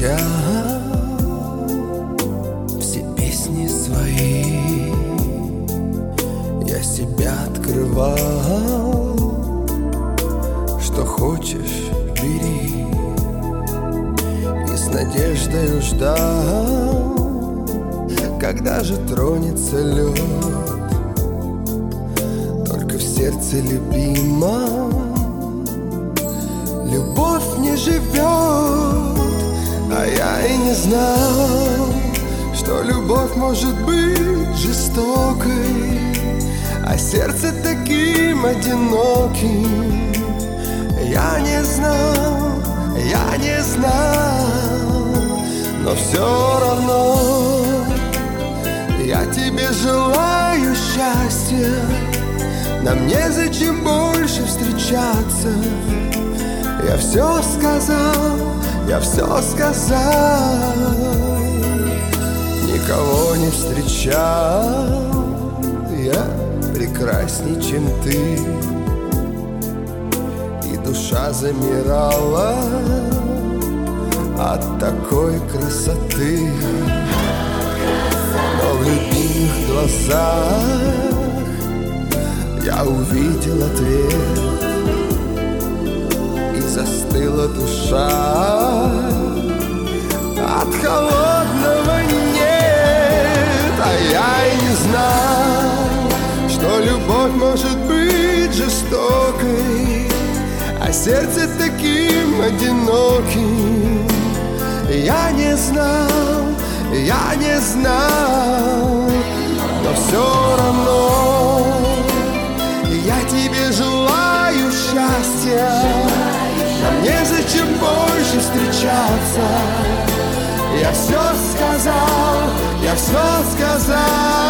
кричал все песни свои, я себя открывал. Что хочешь, бери, и с надеждой ждал, когда же тронется лед. Только в сердце любимом любовь не живет. А я и не знал, что любовь может быть жестокой, а сердце таким одиноким. Я не знал, но все равно я тебе желаю счастья. Нам незачем больше встречаться. Я все сказал, никого не встречал. Я прекрасней, чем ты, и душа замирала от такой красоты. Но в любимых глазах я увидел ответ, и застыла душа от холодного нет. А я и не знал, что любовь может быть жестокой, а сердце таким одиноким. Я не знал, но все равно я тебе желаю счастья. Нам незачем больше встречаться. Я все сказал.